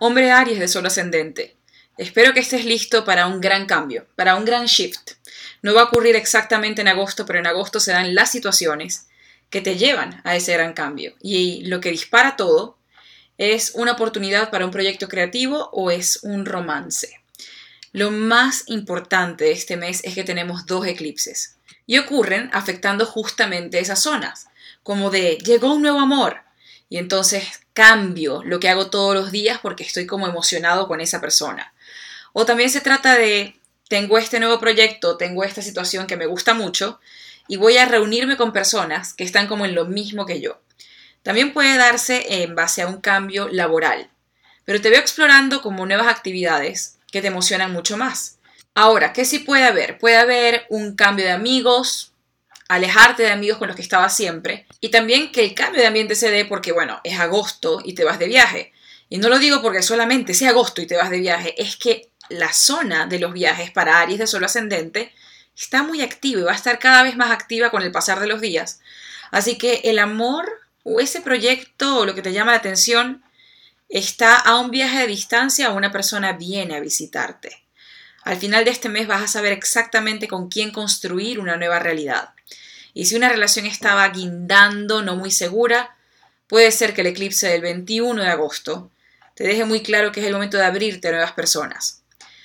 Hombre Aries de Sol ascendente, espero que estés listo para un gran cambio, para un gran shift. No va a ocurrir exactamente en agosto, pero en agosto se dan las situaciones que te llevan a ese gran cambio. Y lo que dispara todo es una oportunidad para un proyecto creativo o es un romance. Lo más importante de este mes es que tenemos 2 eclipses y ocurren afectando justamente esas zonas, como de llegó un nuevo amor y entonces cambio lo que hago todos los días porque estoy como emocionado con esa persona. O también se trata de tengo este nuevo proyecto, tengo esta situación que me gusta mucho y voy a reunirme con personas que están como en lo mismo que yo. También puede darse en base a un cambio laboral, pero te veo explorando como nuevas actividades que te emocionan mucho más. Ahora, ¿qué sí puede haber? Puede haber un cambio de amigos, alejarte de amigos con los que estabas siempre, y también que el cambio de ambiente se dé porque, bueno, es agosto y te vas de viaje. Y no lo digo porque solamente sea agosto y te vas de viaje, es que la zona de los viajes para Aries de Sol ascendente está muy activa y va a estar cada vez más activa con el pasar de los días. Así que el amor o ese proyecto o lo que te llama la atención está a un viaje de distancia o una persona viene a visitarte. Al final de este mes vas a saber exactamente con quién construir una nueva realidad. Y si una relación estaba guindando, no muy segura, puede ser que el eclipse del 21 de agosto te deje muy claro que es el momento de abrirte a nuevas personas.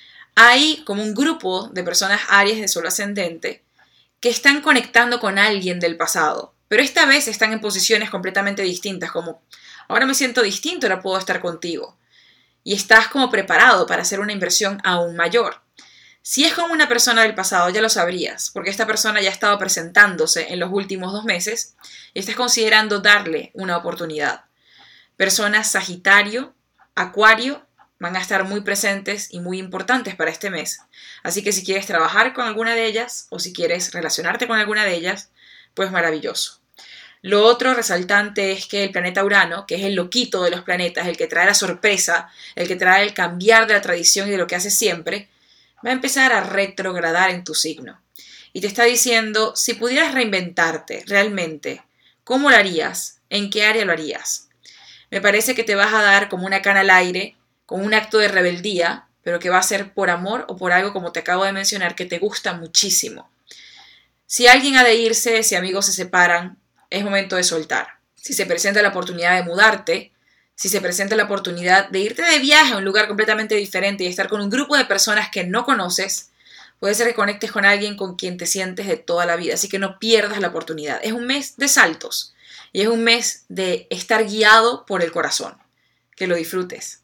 Hay como un grupo de personas Aries de Sol ascendente que están conectando con alguien del pasado, pero esta vez están en posiciones completamente distintas, como ahora me siento distinto, ahora puedo estar contigo. Y estás como preparado para hacer una inversión aún mayor. Si es como una persona del pasado, ya lo sabrías, porque esta persona ya ha estado presentándose en los últimos 2 meses y estás considerando darle una oportunidad. Personas Sagitario, Acuario, van a estar muy presentes y muy importantes para este mes. Así que si quieres trabajar con alguna de ellas o si quieres relacionarte con alguna de ellas, pues maravilloso. Lo otro resaltante es que el planeta Urano, que es el loquito de los planetas, el que trae la sorpresa, el que trae el cambiar de la tradición y de lo que hace siempre, va a empezar a retrogradar en tu signo. Y te está diciendo, si pudieras reinventarte realmente, ¿cómo lo harías? ¿En qué área lo harías? Me parece que te vas a dar como una cana al aire, con un acto de rebeldía, pero que va a ser por amor o por algo, como te acabo de mencionar, que te gusta muchísimo. Si alguien ha de irse, si amigos se separan, es momento de soltar. Si se presenta la oportunidad de mudarte, si se presenta la oportunidad de irte de viaje a un lugar completamente diferente y estar con un grupo de personas que no conoces, puede ser que conectes con alguien con quien te sientes de toda la vida, así que no pierdas la oportunidad. Es un mes de saltos y es un mes de estar guiado por el corazón. Que lo disfrutes.